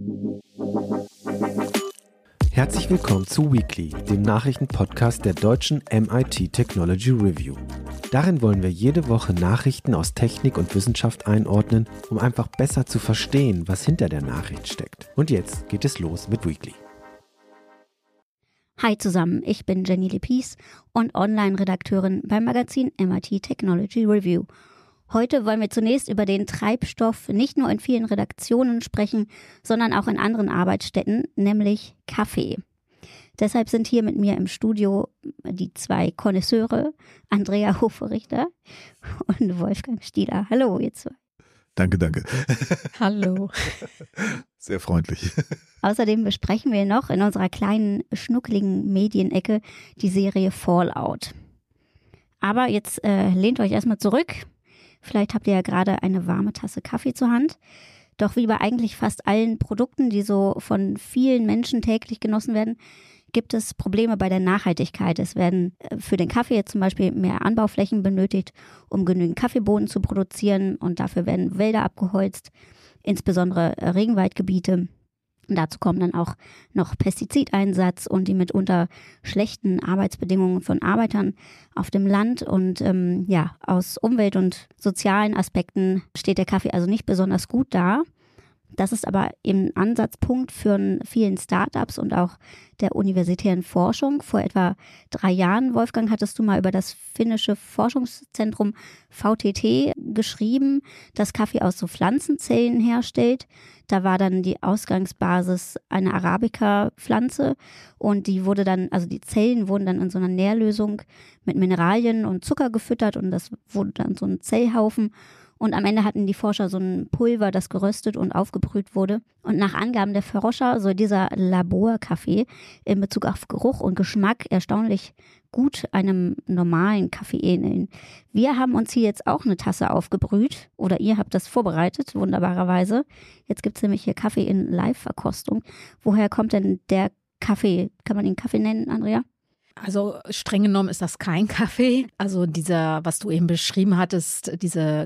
Herzlich willkommen zu Weekly, dem Nachrichtenpodcast der deutschen MIT Technology Review. Darin wollen wir jede Woche Nachrichten aus Technik und Wissenschaft einordnen, um einfach besser zu verstehen, was hinter der Nachricht steckt. Und jetzt geht es los mit Weekly. Hi zusammen, ich bin Jenny Lepies und Online-Redakteurin beim Magazin MIT Technology Review. Heute wollen wir zunächst über den Treibstoff nicht nur in vielen Redaktionen sprechen, sondern auch in anderen Arbeitsstätten, nämlich Kaffee. Deshalb sind hier mit mir im Studio die zwei Connoisseure, Andrea Hoferichter und Wolfgang Stieler. Hallo, ihr zwei. Danke. Hallo. Sehr freundlich. Außerdem besprechen wir noch in unserer kleinen, schnuckligen Medienecke die Serie Fallout. Aber jetzt lehnt euch erstmal zurück. Vielleicht habt ihr ja gerade eine warme Tasse Kaffee zur Hand. Doch wie bei eigentlich fast allen Produkten, die so von vielen Menschen täglich genossen werden, gibt es Probleme bei der Nachhaltigkeit. Es werden für den Kaffee jetzt zum Beispiel mehr Anbauflächen benötigt, um genügend Kaffeebohnen zu produzieren. Und dafür werden Wälder abgeholzt, insbesondere Regenwaldgebiete. Und dazu kommen dann auch noch Pestizideinsatz und die mitunter schlechten Arbeitsbedingungen von Arbeitern auf dem Land. Und aus Umwelt- und sozialen Aspekten steht der Kaffee also nicht besonders gut da. Das ist aber eben ein Ansatzpunkt für vielen Startups und auch der universitären Forschung. Vor etwa 3 Jahren, Wolfgang, hattest du mal über das finnische Forschungszentrum VTT geschrieben, das Kaffee aus so Pflanzenzellen herstellt. Da war dann die Ausgangsbasis eine Arabica-Pflanze und die Zellen wurden dann in so einer Nährlösung mit Mineralien und Zucker gefüttert und das wurde dann so ein Zellhaufen. Und am Ende hatten die Forscher so ein Pulver, das geröstet und aufgebrüht wurde. Und nach Angaben der Forscher soll dieser Laborkaffee in Bezug auf Geruch und Geschmack erstaunlich gut einem normalen Kaffee ähneln. Wir haben uns hier jetzt auch eine Tasse aufgebrüht oder ihr habt das vorbereitet, wunderbarerweise. Jetzt gibt es nämlich hier Kaffee in Live-Verkostung. Woher kommt denn der Kaffee? Kann man ihn Kaffee nennen, Andrea? Also streng genommen ist das kein Kaffee. Also dieser, was du eben beschrieben hattest, diese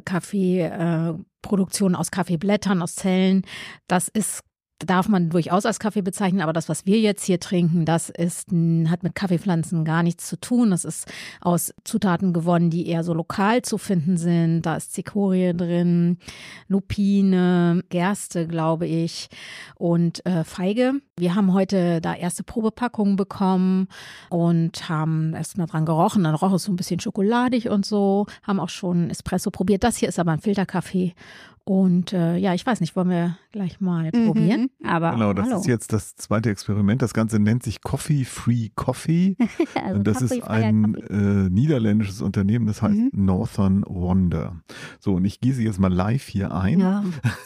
Kaffeeproduktion aus Kaffeeblättern, aus Zellen, darf man durchaus als Kaffee bezeichnen, aber das, was wir jetzt hier trinken, hat mit Kaffeepflanzen gar nichts zu tun. Das ist aus Zutaten gewonnen, die eher so lokal zu finden sind. Da ist Zichorie drin, Lupine, Gerste, glaube ich, und Feige. Wir haben heute da erste Probepackungen bekommen und haben erst mal dran gerochen. Dann roch es so ein bisschen schokoladig und so, haben auch schon Espresso probiert. Das hier ist aber ein Filterkaffee. Und ich weiß nicht, wollen wir gleich mal probieren? Aber genau, das ist jetzt das zweite Experiment. Das Ganze nennt sich Coffee Free Coffee. Also und das ist ein niederländisches Unternehmen, das heißt Northern Wonder. So, und ich gieße jetzt mal live hier ein. Ja.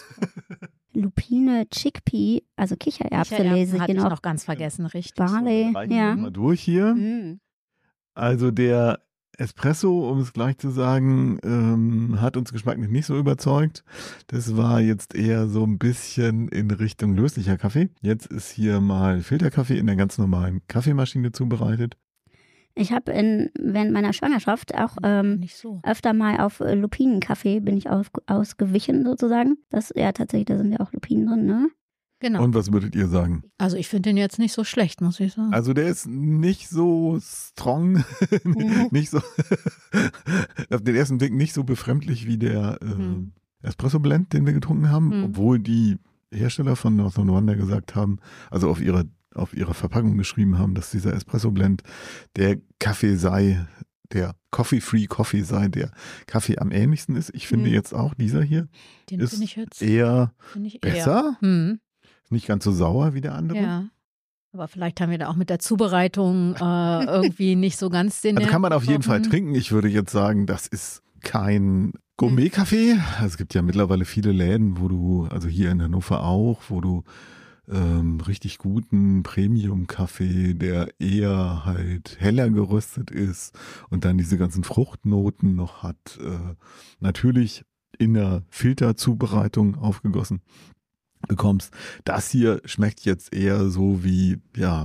Lupine, Chickpea, also Kichererbse lese ich hatte noch. Ich noch ganz vergessen, richtig. Barley, ja. Mal durch hier. Also der Espresso, um es gleich zu sagen, hat uns geschmacklich nicht so überzeugt. Das war jetzt eher so ein bisschen in Richtung löslicher Kaffee. Jetzt ist hier mal Filterkaffee in der ganz normalen Kaffeemaschine zubereitet. Ich habe während meiner Schwangerschaft auch öfter mal auf Lupinenkaffee bin ich ausgewichen sozusagen. Da sind ja auch Lupinen drin, ne? Genau. Und was würdet ihr sagen? Also ich finde den jetzt nicht so schlecht, muss ich sagen. Also der ist nicht so strong, nicht so auf den ersten Blick nicht so befremdlich wie der Espresso Blend, den wir getrunken haben, obwohl die Hersteller von Northern Wonder gesagt haben, also auf ihrer Verpackung geschrieben haben, dass dieser Espresso Blend der Kaffee sei, der Coffee-Free Coffee sei, der Kaffee am ähnlichsten ist. Ich finde jetzt auch, dieser hier den ist ich jetzt eher besser. Nicht ganz so sauer wie der andere. Ja, aber vielleicht haben wir da auch mit der Zubereitung irgendwie nicht so ganz den. Also kann man auf jeden Fall trinken. Ich würde jetzt sagen, das ist kein Gourmet-Kaffee. Also es gibt ja mittlerweile viele Läden, also hier in Hannover auch, wo du richtig guten Premium-Kaffee, der eher halt heller geröstet ist und dann diese ganzen Fruchtnoten noch hat. Natürlich in der Filterzubereitung aufgegossen bekommst. Das hier schmeckt jetzt eher so wie,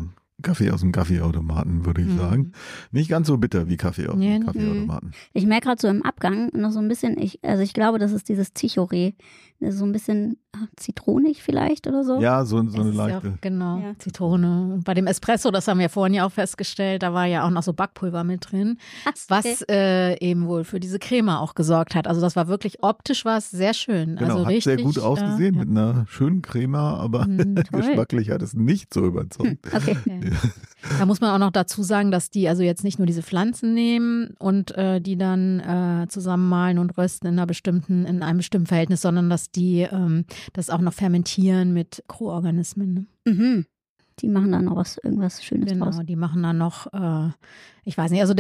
Kaffee aus dem Kaffeeautomaten, würde ich sagen. Nicht ganz so bitter wie Kaffee aus dem Kaffeeautomaten. Ich merke gerade so im Abgang noch so ein bisschen, ich glaube, das ist dieses Chicorée. So ein bisschen zitronig vielleicht oder so. Ja, so eine leichte. Ja, genau, ja. Zitrone. Und bei dem Espresso, das haben wir vorhin ja auch festgestellt, da war ja auch noch so Backpulver mit drin, was eben wohl für diese Creme auch gesorgt hat. Also das war wirklich optisch was sehr schön. Genau, also hat richtig, sehr gut ausgesehen mit einer schönen Creme, aber geschmacklich hat es nicht so überzeugt. Okay. Da muss man auch noch dazu sagen, dass die also jetzt nicht nur diese Pflanzen nehmen und die dann zusammenmahlen und rösten in einem bestimmten Verhältnis, sondern dass die das auch noch fermentieren mit Mikroorganismen. Ne? Mhm. Die machen dann noch irgendwas Schönes draus. Genau, die machen dann noch, ich weiß nicht, also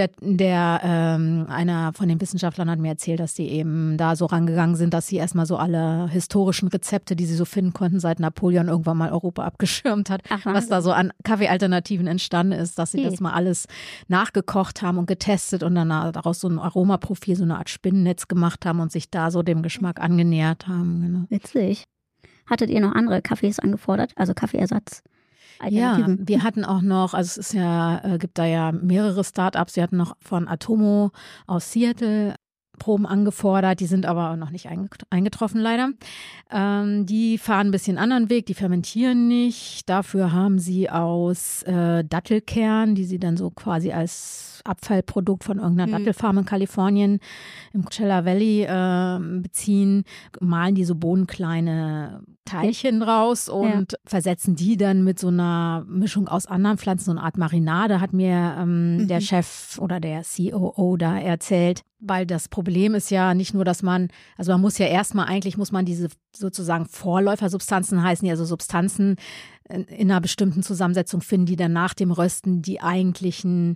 einer von den Wissenschaftlern hat mir erzählt, dass die eben da so rangegangen sind, dass sie erstmal so alle historischen Rezepte, die sie so finden konnten, seit Napoleon irgendwann mal Europa abgeschirmt hat, was da so an Kaffeealternativen entstanden ist, dass sie das mal alles nachgekocht haben und getestet und dann daraus so ein Aromaprofil, so eine Art Spinnennetz gemacht haben und sich da so dem Geschmack angenähert haben. Genau. Witzig. Hattet ihr noch andere Kaffees angefordert, also Kaffeeersatz? Ja, wir hatten auch noch, also es ist ja, gibt da ja mehrere Startups, wir hatten noch von Atomo aus Seattle Proben angefordert, die sind aber noch nicht eingetroffen leider. Die fahren ein bisschen anderen Weg, die fermentieren nicht, dafür haben sie aus Dattelkern, die sie dann so quasi als Abfallprodukt von irgendeiner Dattelfarm in Kalifornien im Coachella Valley beziehen, malen die so bohnenkleine Teilchen raus und versetzen die dann mit so einer Mischung aus anderen Pflanzen, so eine Art Marinade, hat mir der Chef oder der COO da erzählt. Weil das Problem ist ja nicht nur, dass man muss ja erstmal, eigentlich muss man diese sozusagen Vorläufersubstanzen heißen, also Substanzen in einer bestimmten Zusammensetzung finden, die dann nach dem Rösten die eigentlichen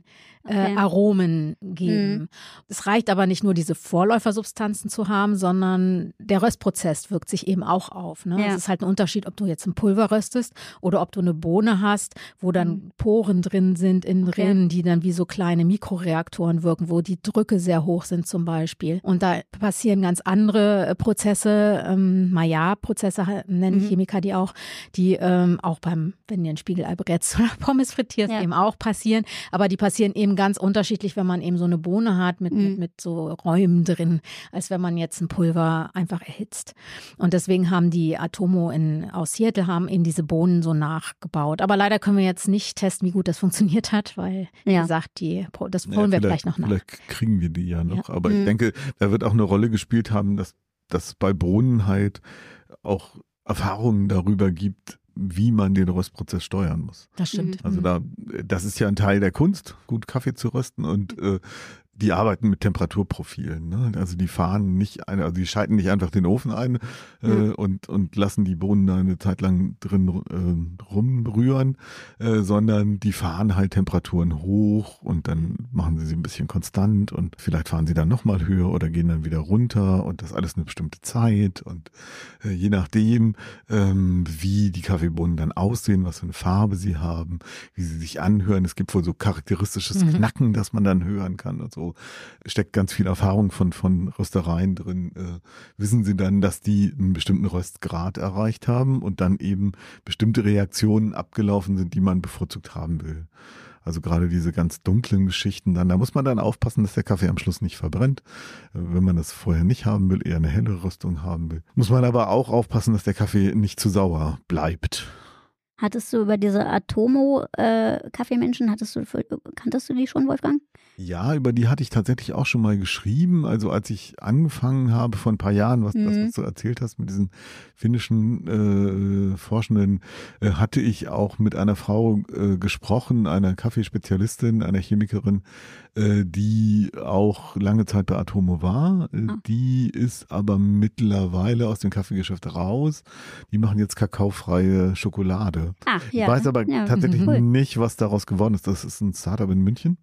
Aromen geben. Es reicht aber nicht nur, diese Vorläufersubstanzen zu haben, sondern der Röstprozess wirkt sich eben auch auf. Ne? Es ist halt ein Unterschied, ob du jetzt ein Pulver röstest oder ob du eine Bohne hast, wo dann Poren drin sind innen drin, die dann wie so kleine Mikroreaktoren wirken, wo die Drücke sehr hoch sind zum Beispiel. Und da passieren ganz andere Prozesse, Maillard-Prozesse nennen Chemiker die auch auch wenn ihr ein Spiegelei brätst oder Pommes frittierst, eben auch passieren. Aber die passieren eben ganz unterschiedlich, wenn man eben so eine Bohne hat mit so Räumen drin, als wenn man jetzt ein Pulver einfach erhitzt. Und deswegen haben die Atomo aus Seattle haben eben diese Bohnen so nachgebaut. Aber leider können wir jetzt nicht testen, wie gut das funktioniert hat, weil, wie gesagt, das holen wir vielleicht noch nach. Vielleicht kriegen wir die ja noch. Aber ich denke, da wird auch eine Rolle gespielt haben, dass bei Bohnen halt auch Erfahrungen darüber gibt, wie man den Röstprozess steuern muss. Das stimmt. Also das ist ja ein Teil der Kunst, gut Kaffee zu rösten und die arbeiten mit Temperaturprofilen. Ne? Also die die schalten nicht einfach den Ofen ein und lassen die Bohnen da eine Zeit lang drin rumrühren, sondern die fahren halt Temperaturen hoch und dann machen sie ein bisschen konstant und vielleicht fahren sie dann nochmal höher oder gehen dann wieder runter und das alles eine bestimmte Zeit und je nachdem, wie die Kaffeebohnen dann aussehen, was für eine Farbe sie haben, wie sie sich anhören. Es gibt wohl so charakteristisches Knacken, das man dann hören kann und so. Steckt ganz viel Erfahrung von Röstereien drin. Wissen Sie dann, dass die einen bestimmten Röstgrad erreicht haben und dann eben bestimmte Reaktionen abgelaufen sind, die man bevorzugt haben will. Also gerade diese ganz dunklen Geschichten da muss man dann aufpassen, dass der Kaffee am Schluss nicht verbrennt. Wenn man das vorher nicht haben will, eher eine helle Röstung haben will. Muss man aber auch aufpassen, dass der Kaffee nicht zu sauer bleibt. Hattest du über diese Atomo-Kaffeemenschen, kanntest du die schon, Wolfgang? Ja, über die hatte ich tatsächlich auch schon mal geschrieben. Also als ich angefangen habe vor ein paar Jahren, was du erzählt hast mit diesen finnischen Forschenden, hatte ich auch mit einer Frau gesprochen, einer Kaffeespezialistin, einer Chemikerin, die auch lange Zeit bei Atomo war. Die ist aber mittlerweile aus dem Kaffeegeschäft raus. Die machen jetzt kakaofreie Schokolade. Ich weiß aber tatsächlich nicht, was daraus geworden ist. Das ist ein Startup in München,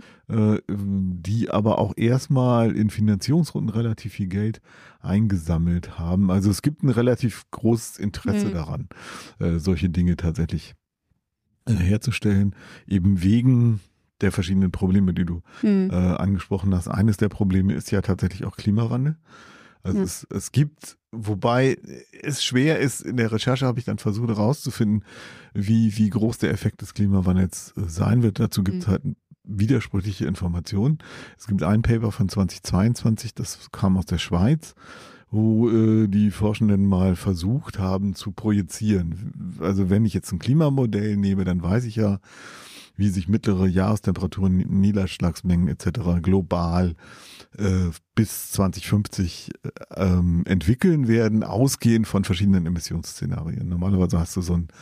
die aber auch erstmal in Finanzierungsrunden relativ viel Geld eingesammelt haben. Also es gibt ein relativ großes Interesse daran, solche Dinge tatsächlich herzustellen, eben wegen der verschiedenen Probleme, die du angesprochen hast. Eines der Probleme ist ja tatsächlich auch Klimawandel. Also es gibt, wobei es schwer ist, in der Recherche habe ich dann versucht herauszufinden, wie groß der Effekt des Klimawandels sein wird. Dazu gibt es halt widersprüchliche Informationen. Es gibt ein Paper von 2022, das kam aus der Schweiz, wo die Forschenden mal versucht haben zu projizieren. Also wenn ich jetzt ein Klimamodell nehme, dann weiß ich ja, wie sich mittlere Jahrestemperaturen, Niederschlagsmengen etc. global bis 2050 entwickeln werden, ausgehend von verschiedenen Emissionsszenarien. Normalerweise hast du so ein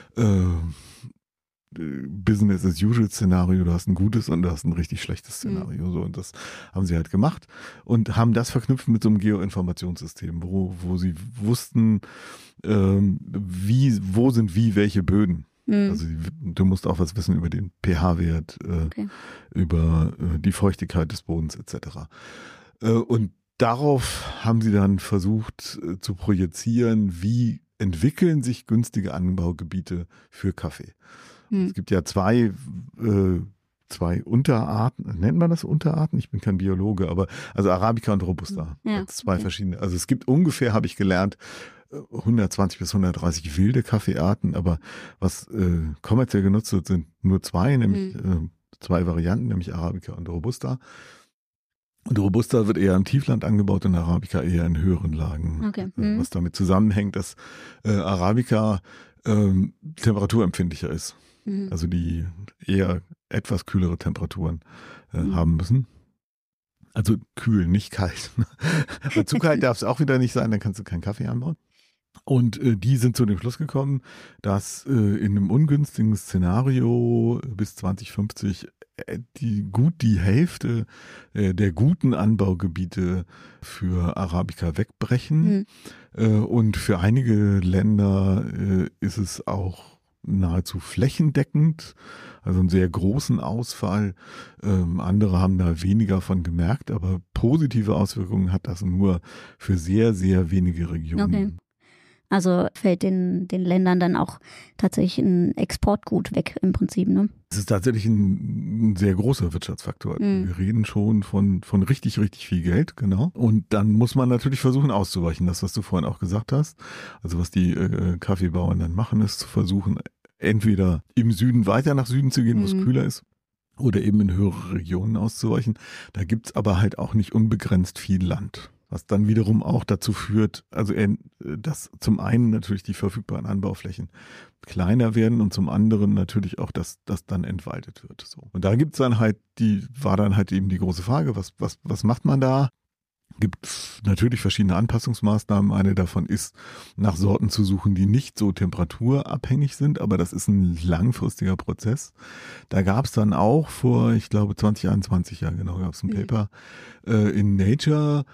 Business-as-usual-Szenario, du hast ein gutes und du hast ein richtig schlechtes Szenario. So, und das haben sie halt gemacht und haben das verknüpft mit so einem Geoinformationssystem, wo sie wussten, wo sind welche Böden. Also du musst auch was wissen über den pH-Wert, über die Feuchtigkeit des Bodens etc. Und darauf haben sie dann versucht zu projizieren, wie entwickeln sich günstige Anbaugebiete für Kaffee. Es gibt ja zwei Unterarten, nennt man das Unterarten? Ich bin kein Biologe, aber also Arabica und Robusta. Zwei verschiedene. Also es gibt ungefähr, habe ich gelernt, 120 bis 130 wilde Kaffeearten, aber was kommerziell genutzt wird, sind nur zwei, nämlich zwei Varianten, nämlich Arabica und Robusta. Und Robusta wird eher im Tiefland angebaut und Arabica eher in höheren Lagen. Was damit zusammenhängt, dass Arabica temperaturempfindlicher ist. Also die eher etwas kühlere Temperaturen haben müssen. Also kühl, nicht kalt. Aber zu kalt darf es auch wieder nicht sein, dann kannst du keinen Kaffee anbauen. Und die sind zu dem Schluss gekommen, dass in einem ungünstigen Szenario bis 2050 die Hälfte der guten Anbaugebiete für Arabica wegbrechen. Und für einige Länder ist es auch nahezu flächendeckend, also einen sehr großen Ausfall. Andere haben da weniger von gemerkt, aber positive Auswirkungen hat das nur für sehr, sehr wenige Regionen. Also fällt den Ländern dann auch tatsächlich ein Exportgut weg im Prinzip, ne? Das ist tatsächlich ein sehr großer Wirtschaftsfaktor. Wir reden schon von richtig, richtig viel Geld, genau. Und dann muss man natürlich versuchen auszuweichen. Das, was du vorhin auch gesagt hast. Also was die Kaffeebauern dann machen, ist zu versuchen, entweder im Süden weiter nach Süden zu gehen, wo es kühler ist, oder eben in höhere Regionen auszuweichen. Da gibt's aber halt auch nicht unbegrenzt viel Land. Was dann wiederum auch dazu führt, also dass zum einen natürlich die verfügbaren Anbauflächen kleiner werden und zum anderen natürlich auch, dass das dann entwaldet wird. So. Und da gibt's dann halt war dann halt eben die große Frage, was macht man da? Gibt natürlich verschiedene Anpassungsmaßnahmen. Eine davon ist, nach Sorten zu suchen, die nicht so temperaturabhängig sind, aber das ist ein langfristiger Prozess. Da gab es dann auch vor, ich glaube 2021, ja genau, gab es ein Paper in Nature,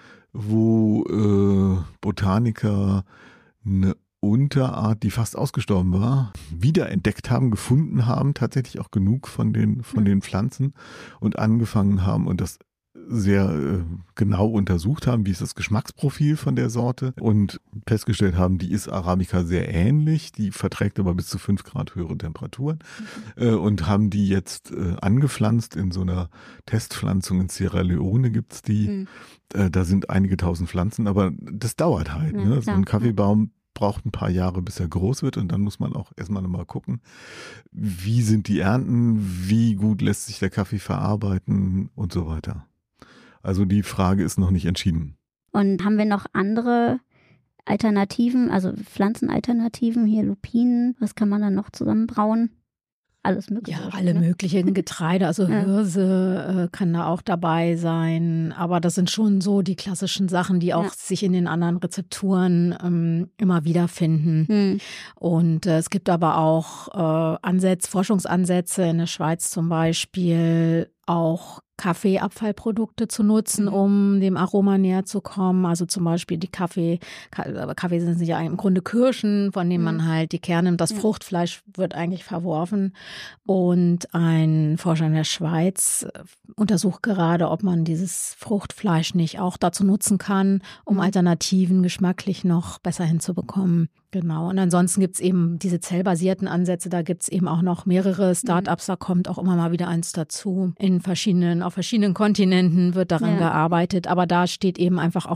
wo Botaniker eine Unterart, die fast ausgestorben war, wiederentdeckt haben, gefunden haben, tatsächlich auch genug von den Pflanzen und angefangen haben und das sehr genau untersucht haben, wie ist das Geschmacksprofil von der Sorte und festgestellt haben, die ist Arabica sehr ähnlich, die verträgt aber bis zu 5 Grad höhere Temperaturen und haben die jetzt angepflanzt in so einer Testpflanzung in Sierra Leone gibt's die. Da sind einige tausend Pflanzen, aber das dauert halt. Ne? So ein Kaffeebaum braucht ein paar Jahre, bis er groß wird und dann muss man auch erstmal nochmal gucken, wie sind die Ernten, wie gut lässt sich der Kaffee verarbeiten und so weiter. Also die Frage ist noch nicht entschieden. Und haben wir noch andere Alternativen, also Pflanzenalternativen, hier Lupinen, was kann man dann noch zusammenbrauen? Alles Mögliche. Ja, alle möglichen Getreide, also Hirse kann da auch dabei sein. Aber das sind schon so die klassischen Sachen, die auch sich in den anderen Rezepturen immer wiederfinden. Und es gibt aber auch Forschungsansätze in der Schweiz zum Beispiel, auch Kaffeeabfallprodukte zu nutzen, um dem Aroma näher zu kommen. Also zum Beispiel die Kaffee sind ja im Grunde Kirschen, von denen man halt die Kerne nimmt. Das Fruchtfleisch wird eigentlich verworfen. Und ein Forscher in der Schweiz untersucht gerade, ob man dieses Fruchtfleisch nicht auch dazu nutzen kann, um Alternativen geschmacklich noch besser hinzubekommen. Genau. Und ansonsten gibt's eben diese zellbasierten Ansätze. Da gibt's eben auch noch mehrere Startups. Da kommt auch immer mal wieder eins dazu. Auf verschiedenen Kontinenten wird daran gearbeitet. Aber da steht eben einfach auch noch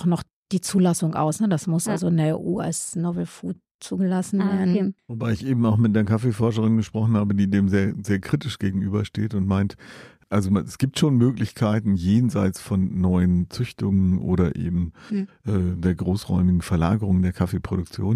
die Zulassung aus. Ne? Das muss also in der EU als Novel Food zugelassen werden. Okay. Wobei ich eben auch mit einer Kaffeeforscherin gesprochen habe, die dem sehr, sehr kritisch gegenübersteht und meint, also es gibt schon Möglichkeiten jenseits von neuen Züchtungen oder eben der großräumigen Verlagerung der Kaffeeproduktion,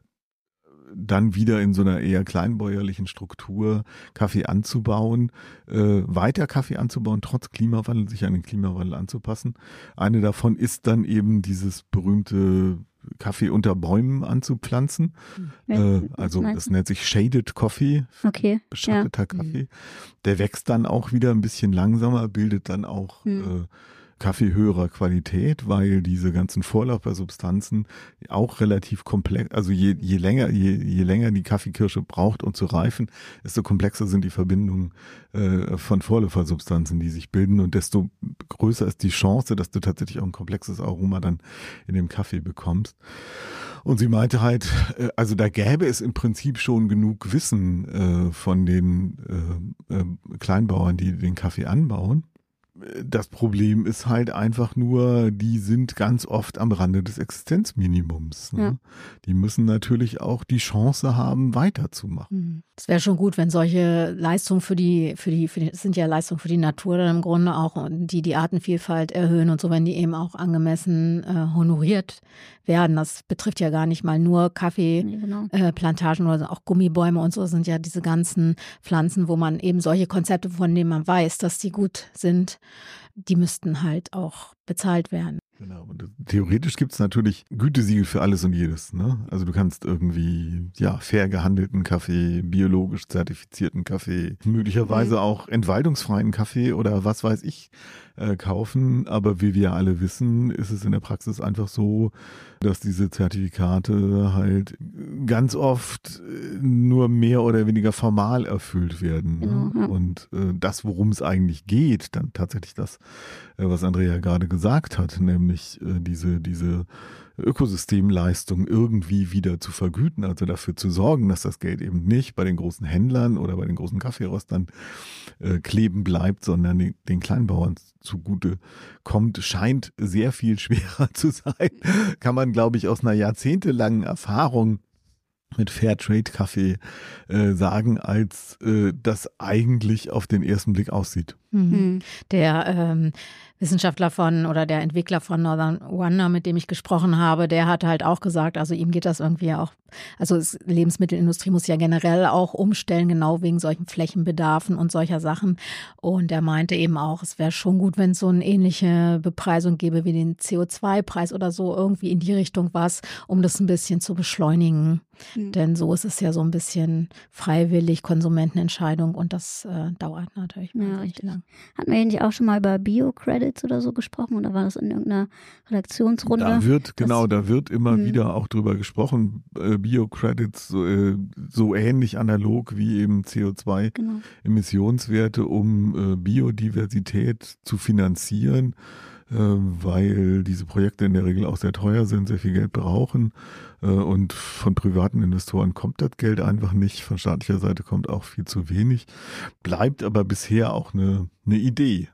dann wieder in so einer eher kleinbäuerlichen Struktur Kaffee anzubauen, weiter Kaffee anzubauen, trotz Klimawandel, sich an den Klimawandel anzupassen. Eine davon ist dann eben dieses berühmte Kaffee unter Bäumen anzupflanzen. Also das nennt sich Shaded Coffee, beschatteter Kaffee. Der wächst dann auch wieder ein bisschen langsamer, bildet dann auch Kaffee höherer Qualität, weil diese ganzen Vorläufersubstanzen auch relativ komplex, also je länger die Kaffeekirsche braucht, um zu reifen, desto komplexer sind die Verbindungen von Vorläufersubstanzen, die sich bilden, und desto größer ist die Chance, dass du tatsächlich auch ein komplexes Aroma dann in dem Kaffee bekommst. Und sie meinte halt, also da gäbe es im Prinzip schon genug Wissen von den Kleinbauern, die den Kaffee anbauen. Das Problem ist halt einfach nur, die sind ganz oft am Rande des Existenzminimums. Ne? Ja. Die müssen natürlich auch die Chance haben, weiterzumachen. Es wäre schon gut, wenn solche Leistungen das sind ja Leistungen für die Natur dann im Grunde auch, die Artenvielfalt erhöhen und so, wenn die eben auch angemessen honoriert werden. Das betrifft ja gar nicht mal nur Kaffeeplantagen oder auch Gummibäume und so, sind ja diese ganzen Pflanzen, wo man eben solche Konzepte, von denen man weiß, dass die gut sind, die müssten halt auch bezahlt werden. Genau, und theoretisch gibt es natürlich Gütesiegel für alles und jedes. Ne? Also du kannst irgendwie fair gehandelten Kaffee, biologisch zertifizierten Kaffee, möglicherweise auch entwaldungsfreien Kaffee oder was weiß ich kaufen. Aber wie wir alle wissen, ist es in der Praxis einfach so, dass diese Zertifikate halt ganz oft nur mehr oder weniger formal erfüllt werden. Ne? Genau, ja. Und das, worum es eigentlich geht, dann tatsächlich das, was Andrea gerade gesagt hat, nämlich diese Ökosystemleistung irgendwie wieder zu vergüten, also dafür zu sorgen, dass das Geld eben nicht bei den großen Händlern oder bei den großen Kaffeeröstern kleben bleibt, sondern den Kleinbauern zugute kommt, scheint sehr viel schwerer zu sein. Kann man, glaube ich, aus einer jahrzehntelangen Erfahrung mit Fairtrade-Kaffee sagen, als das eigentlich auf den ersten Blick aussieht. Der Wissenschaftler oder der Entwickler von Northern Wonder, mit dem ich gesprochen habe, der hat halt auch gesagt, also ihm geht das irgendwie auch, also Lebensmittelindustrie muss ja generell auch umstellen, genau wegen solchen Flächenbedarfen und solcher Sachen. Und er meinte eben auch, es wäre schon gut, wenn es so eine ähnliche Bepreisung gäbe wie den CO2-Preis oder so, irgendwie in die Richtung was, um das ein bisschen zu beschleunigen. Denn so ist es ja so ein bisschen freiwillig, Konsumentenentscheidung, und das dauert natürlich wahnsinnig lang. Hatten wir eigentlich auch schon mal über Bio-Credits oder so gesprochen, oder war das in irgendeiner Redaktionsrunde? Da wird immer wieder auch drüber gesprochen. Bio-Credits so ähnlich analog wie eben CO2-Emissionswerte, um Biodiversität zu finanzieren, weil diese Projekte in der Regel auch sehr teuer sind, sehr viel Geld brauchen, und von privaten Investoren kommt das Geld einfach nicht, von staatlicher Seite kommt auch viel zu wenig, bleibt aber bisher auch eine Idee.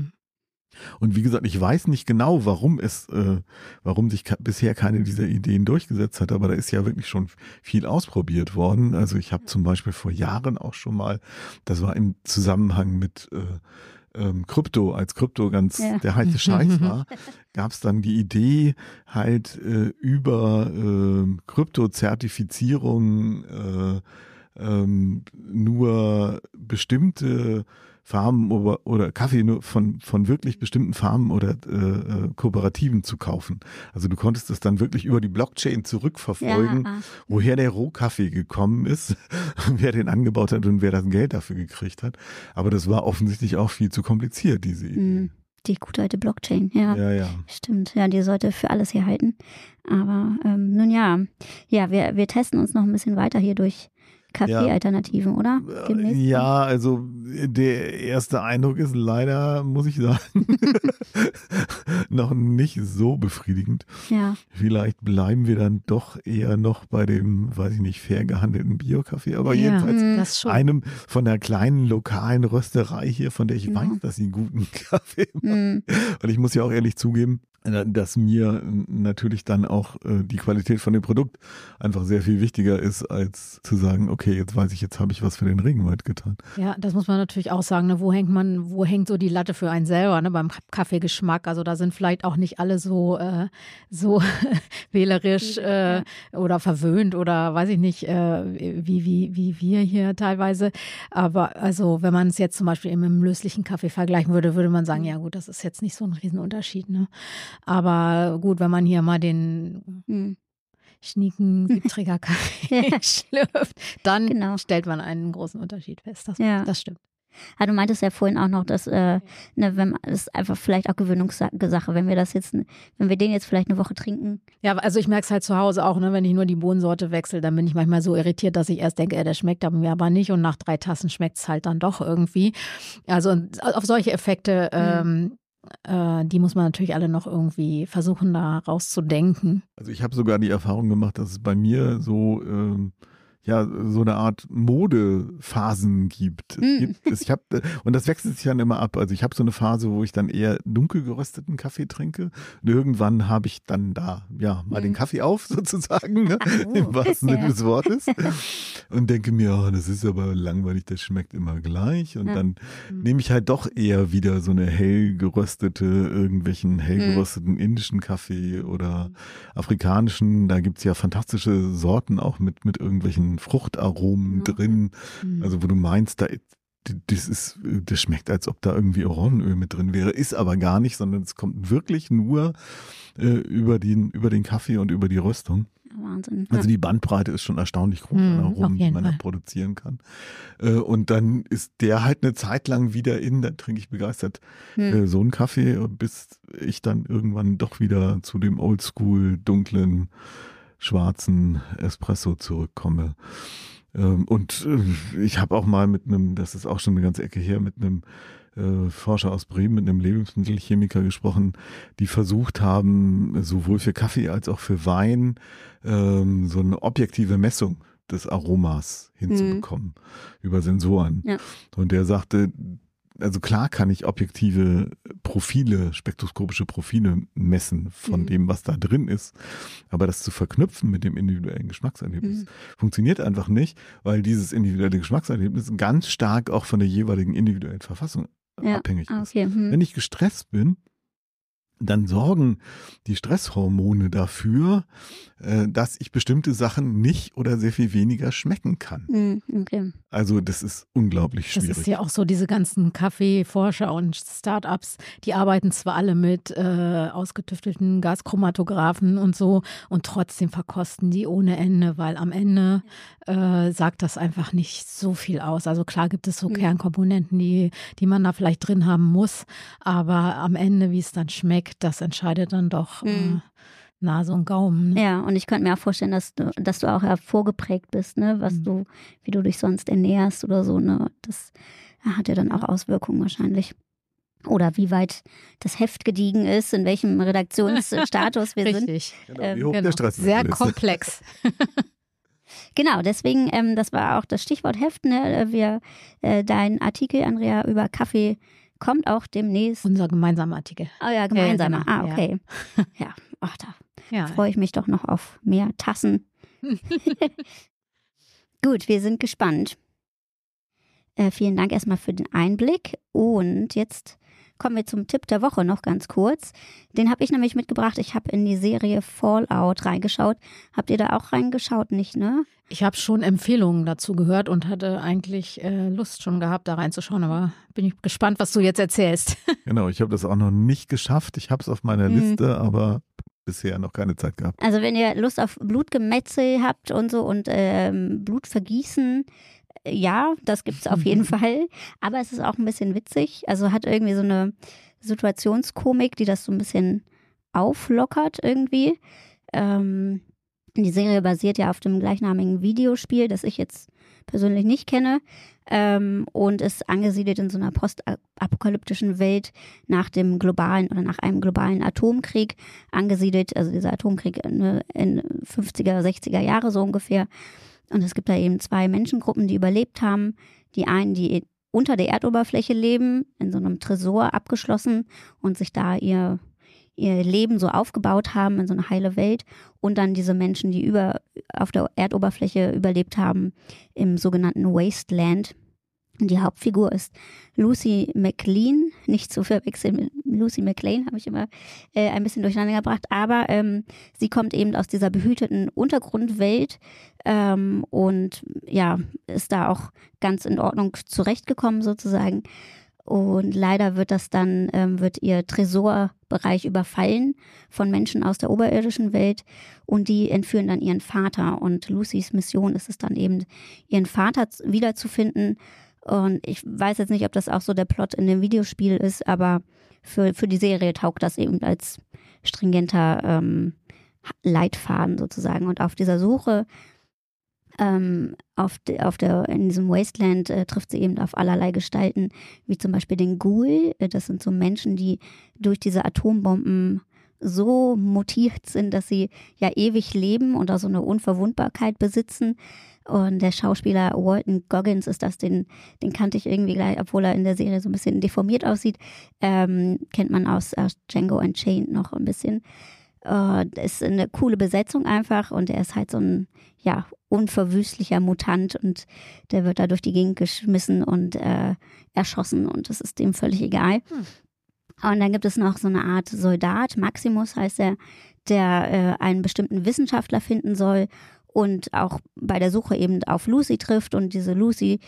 Und wie gesagt, ich weiß nicht genau, warum sich bisher keine dieser Ideen durchgesetzt hat, aber da ist ja wirklich schon viel ausprobiert worden. Also ich habe zum Beispiel vor Jahren auch schon mal, das war im Zusammenhang mit Krypto, als Krypto ganz der heiße Scheiß war, gab es dann die Idee, halt über Krypto-Zertifizierung nur bestimmte Farmen oder Kaffee nur von wirklich bestimmten Farmen oder Kooperativen zu kaufen. Also du konntest es dann wirklich über die Blockchain zurückverfolgen, woher der Rohkaffee gekommen ist, wer den angebaut hat und wer das Geld dafür gekriegt hat. Aber das war offensichtlich auch viel zu kompliziert, diese Idee. Die gute alte Blockchain, ja. Stimmt, ja, die sollte für alles hier halten. Aber nun wir testen uns noch ein bisschen weiter hier durch Kaffee-Alternativen, oder? Ja, also der erste Eindruck ist leider, muss ich sagen, noch nicht so befriedigend. Ja. Vielleicht bleiben wir dann doch eher noch bei dem, weiß ich nicht, fair gehandelten Bio-Kaffee, aber jedenfalls einem von der kleinen lokalen Rösterei hier, von der ich weiß, dass sie guten Kaffee machen. Und ich muss ja auch ehrlich zugeben, dass mir natürlich dann auch die Qualität von dem Produkt einfach sehr viel wichtiger ist, als zu sagen, okay, jetzt weiß ich, jetzt habe ich was für den Regenwald getan. Ja, das muss man natürlich auch sagen, ne? Wo hängt so die Latte für einen selber, ne? Beim Kaffeegeschmack? Also da sind vielleicht auch nicht alle so wählerisch oder verwöhnt oder weiß ich nicht, wie wir hier teilweise. Aber also wenn man es jetzt zum Beispiel eben im löslichen Kaffee vergleichen würde man sagen, ja gut, das ist jetzt nicht so ein Riesenunterschied, ne? Aber gut, wenn man hier mal den schnieken Siebträger-Kaffee schlürft, dann stellt man einen großen Unterschied fest. Das stimmt. Ja, du meintest ja vorhin auch noch, dass wenn das ist einfach vielleicht auch Gewöhnungssache, wenn wir den jetzt vielleicht eine Woche trinken. Ja, also ich merke es halt zu Hause auch, ne, wenn ich nur die Bohnensorte wechsle, dann bin ich manchmal so irritiert, dass ich erst denke, der schmeckt mir aber nicht und nach 3 Tassen schmeckt es halt dann doch irgendwie. Also auf solche Effekte die muss man natürlich alle noch irgendwie versuchen, da rauszudenken. Also ich habe sogar die Erfahrung gemacht, dass es bei mir so so eine Art Modephasen gibt. Und das wechselt sich dann immer ab. Also ich habe so eine Phase, wo ich dann eher dunkel gerösteten Kaffee trinke. Und irgendwann habe ich dann da mal den Kaffee auf sozusagen, ne? Im wahrsten Sinne des Wortes. Und denke mir, das ist aber langweilig, das schmeckt immer gleich. Und dann nehme ich halt doch eher wieder so eine irgendwelchen hell gerösteten indischen Kaffee oder afrikanischen. Da gibt es ja fantastische Sorten auch mit irgendwelchen Fruchtaromen drin, also wo du meinst, das schmeckt, als ob da irgendwie Orangenöl mit drin wäre, ist aber gar nicht, sondern es kommt wirklich nur über den Kaffee und über die Röstung. Wahnsinn. Also die Bandbreite ist schon erstaunlich groß an Aromen, die man da produzieren kann. Und dann ist der halt eine Zeit lang wieder dann trinke ich begeistert so einen Kaffee, bis ich dann irgendwann doch wieder zu dem oldschool, dunklen, schwarzen Espresso zurückkomme. Und ich habe auch mal das ist auch schon eine ganze Ecke her, mit einem Forscher aus Bremen, mit einem Lebensmittelchemiker gesprochen, die versucht haben, sowohl für Kaffee als auch für Wein so eine objektive Messung des Aromas hinzubekommen über Sensoren. Ja. Und der sagte, also klar kann ich objektive Profile, spektroskopische Profile messen von dem, was da drin ist. Aber das zu verknüpfen mit dem individuellen Geschmackserlebnis funktioniert einfach nicht, weil dieses individuelle Geschmackserlebnis ganz stark auch von der jeweiligen individuellen Verfassung abhängig ist. Wenn ich gestresst bin, dann sorgen die Stresshormone dafür, dass ich bestimmte Sachen nicht oder sehr viel weniger schmecken kann. Okay. Also das ist unglaublich schwierig. Das ist ja auch so, diese ganzen Kaffeeforscher und Startups, die arbeiten zwar alle mit ausgetüftelten Gaschromatographen und so und trotzdem verkosten die ohne Ende, weil am Ende sagt das einfach nicht so viel aus. Also klar gibt es so Kernkomponenten, die man da vielleicht drin haben muss, aber am Ende, wie es dann schmeckt, das entscheidet dann doch Nase und Gaumen. Ne? Ja, und ich könnte mir auch vorstellen, dass du auch hervorgeprägt bist, ne, wie du dich sonst ernährst oder so, ne? Das hat ja dann auch Auswirkungen wahrscheinlich. Oder wie weit das Heft gediegen ist, in welchem Redaktionsstatus wir sind. Richtig. Genau, wie hoch der Stress sehr komplex. Genau, deswegen, das war auch das Stichwort Heft, ne? Dein Artikel, Andrea, über Kaffee kommt auch demnächst. Unser gemeinsamer Artikel. Oh ja, gemeinsamer. Genau. Okay. Ja, da freue ich mich doch noch auf mehr Tassen. Gut, wir sind gespannt. Vielen Dank erstmal für den Einblick. Und jetzt kommen wir zum Tipp der Woche noch ganz kurz. Den habe ich nämlich mitgebracht. Ich habe in die Serie Fallout reingeschaut. Habt ihr da auch reingeschaut, nicht, ne? Ich habe schon Empfehlungen dazu gehört und hatte eigentlich Lust schon gehabt, da reinzuschauen. Aber bin ich gespannt, was du jetzt erzählst. Genau, ich habe das auch noch nicht geschafft. Ich habe es auf meiner Liste, aber bisher noch keine Zeit gehabt. Also wenn ihr Lust auf Blutgemetzel habt und so und Blutvergießen, ja, das gibt es auf jeden Fall. Aber es ist auch ein bisschen witzig. Also hat irgendwie so eine Situationskomik, die das so ein bisschen auflockert irgendwie. Die Serie basiert ja auf dem gleichnamigen Videospiel, das ich jetzt persönlich nicht kenne, und ist angesiedelt in so einer postapokalyptischen Welt nach einem globalen Atomkrieg angesiedelt, also dieser Atomkrieg in 50er, 60er Jahre so ungefähr. Und es gibt da eben 2 Menschengruppen, die überlebt haben. Die einen, die unter der Erdoberfläche leben, in so einem Tresor abgeschlossen und sich da ihr ihr Leben so aufgebaut haben in so eine heile Welt und dann diese Menschen, die auf der Erdoberfläche überlebt haben, im sogenannten Wasteland. Und die Hauptfigur ist Lucy McLean, nicht zu verwechseln mit Lucy McLean, habe ich immer ein bisschen durcheinander gebracht, aber sie kommt eben aus dieser behüteten Untergrundwelt und ja, ist da auch ganz in Ordnung zurechtgekommen sozusagen. Und leider wird ihr Tresorbereich überfallen von Menschen aus der oberirdischen Welt und die entführen dann ihren Vater. Und Lucys Mission ist es dann eben, ihren Vater wiederzufinden. Und ich weiß jetzt nicht, ob das auch so der Plot in dem Videospiel ist, aber für die Serie taugt das eben als stringenter Leitfaden sozusagen. Und auf dieser Suche in diesem Wasteland trifft sie eben auf allerlei Gestalten, wie zum Beispiel den Ghoul. Das sind so Menschen, die durch diese Atombomben so mutiert sind, dass sie ja ewig leben und auch so eine Unverwundbarkeit besitzen. Und der Schauspieler Walton Goggins ist das, den kannte ich irgendwie gleich, obwohl er in der Serie so ein bisschen deformiert aussieht. Kennt man aus Django Unchained noch ein bisschen. Ist eine coole Besetzung einfach und er ist halt so ein unverwüstlicher Mutant und der wird da durch die Gegend geschmissen und erschossen und das ist dem völlig egal. Und dann gibt es noch so eine Art Soldat, Maximus heißt er, der einen bestimmten Wissenschaftler finden soll und auch bei der Suche eben auf Lucy trifft und diese Lucy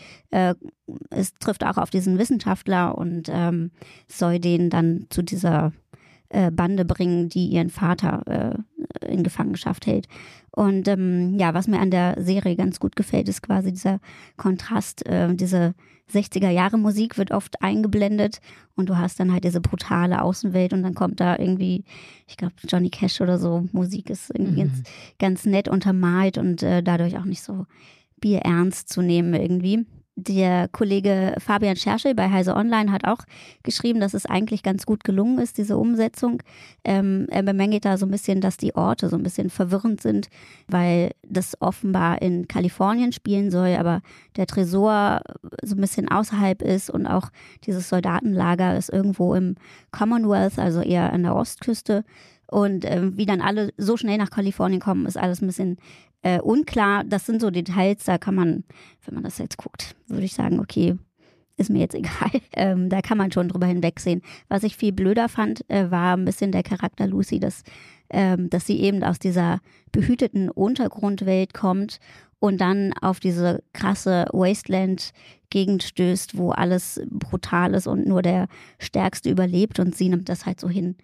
trifft auch auf diesen Wissenschaftler und soll den dann zu dieser Bande bringen, die ihren Vater in Gefangenschaft hält. Und was mir an der Serie ganz gut gefällt, ist quasi dieser Kontrast. Diese 60er-Jahre-Musik wird oft eingeblendet und du hast dann halt diese brutale Außenwelt und dann kommt da irgendwie, ich glaube Johnny Cash oder so, Musik ist irgendwie ganz nett untermalt und dadurch auch nicht so bierernst zu nehmen irgendwie. Der Kollege Fabian Scherschel bei Heise Online hat auch geschrieben, dass es eigentlich ganz gut gelungen ist, diese Umsetzung. Er bemängelt da so ein bisschen, dass die Orte so ein bisschen verwirrend sind, weil das offenbar in Kalifornien spielen soll, aber der Tresor so ein bisschen außerhalb ist und auch dieses Soldatenlager ist irgendwo im Commonwealth, also eher an der Ostküste. Und wie dann alle so schnell nach Kalifornien kommen, ist alles ein bisschen unklar. Das sind so Details, da kann man, wenn man das jetzt guckt, würde ich sagen, okay, ist mir jetzt egal. Da kann man schon drüber hinwegsehen. Was ich viel blöder fand, war ein bisschen der Charakter Lucy, dass sie eben aus dieser behüteten Untergrundwelt kommt und dann auf diese krasse Wasteland-Gegend stößt, wo alles brutal ist und nur der Stärkste überlebt und sie nimmt das halt so hin.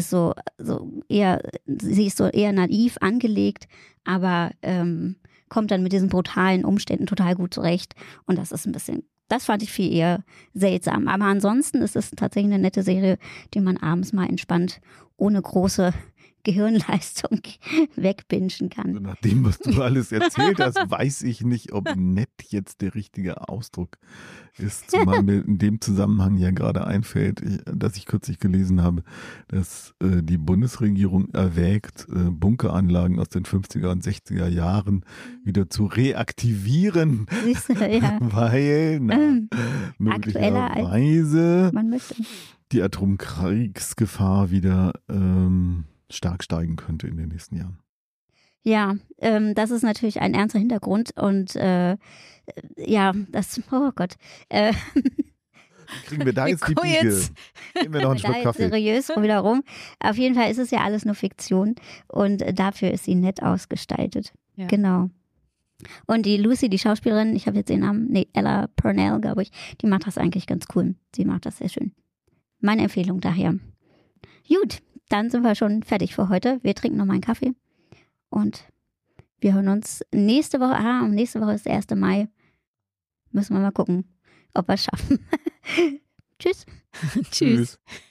Sie ist so eher naiv angelegt, aber kommt dann mit diesen brutalen Umständen total gut zurecht und das fand ich viel eher seltsam. Aber ansonsten ist es tatsächlich eine nette Serie, die man abends mal entspannt ohne große Gehirnleistung wegbingen kann. Also nach dem, was du alles erzählt hast, weiß ich nicht, ob nett jetzt der richtige Ausdruck ist. Zumal mir in dem Zusammenhang ja gerade einfällt, dass ich kürzlich gelesen habe, dass die Bundesregierung erwägt, Bunkeranlagen aus den 50er und 60er Jahren wieder zu reaktivieren, weil möglicherweise die Atomkriegsgefahr wieder stark steigen könnte in den nächsten Jahren. Ja, das ist natürlich ein ernster Hintergrund und oh Gott. Kriegen wir da jetzt die Biege? Nehmen wir noch einen Schluck Kaffee. Seriös wieder rum. Auf jeden Fall ist es ja alles nur Fiktion und dafür ist sie nett ausgestaltet. Ja. Genau. Und die Lucy, die Schauspielerin, ich habe jetzt den Namen, Ella Purnell, glaube ich, die macht das eigentlich ganz cool. Sie macht das sehr schön. Meine Empfehlung daher. Gut, dann sind wir schon fertig für heute. Wir trinken noch mal einen Kaffee und wir hören uns nächste Woche. Nächste Woche ist der 1. Mai. Müssen wir mal gucken, ob wir es schaffen. Tschüss. Tschüss.